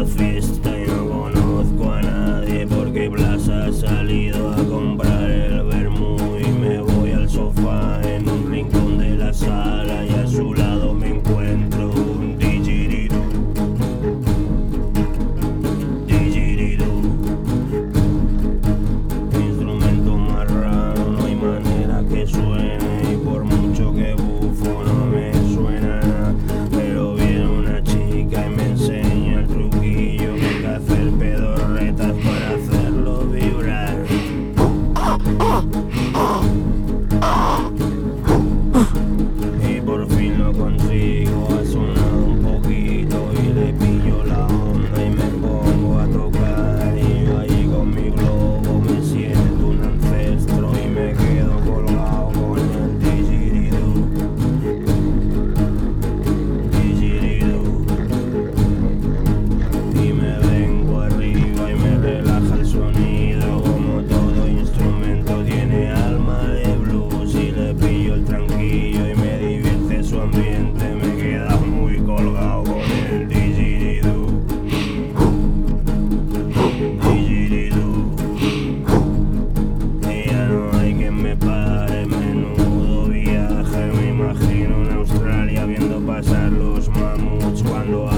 la fiesta y no conozco a nadie porque Blas ha salido a comprar el vermú y me voy al sofá en un rincón de la sala y a su lado me encuentro un didgeridoo. Instrumento más raro, no hay manera que suene y por mucho que bufo no me suena nada, pero viene una chica y me enseña el truquillo que hay que hacer pedorretas para hacerlo vibrar. Y por fin lo consigo, ha sonado un poquito y le pillo la onda y me pongo a tocar y yo ahí con mi globo me siento un ancestro y me quedo colgado con el didgeridoo. Y me vengo arriba y me relaja el sonido, como todo instrumento tiene alma de blues y le pillo el tranquillo y me divierte su ambiente, me queda muy colgado con el didgeridoo. Y ya no hay quien me pare, menudo viaje, me imagino en Australia viendo pasar los mamuts cuando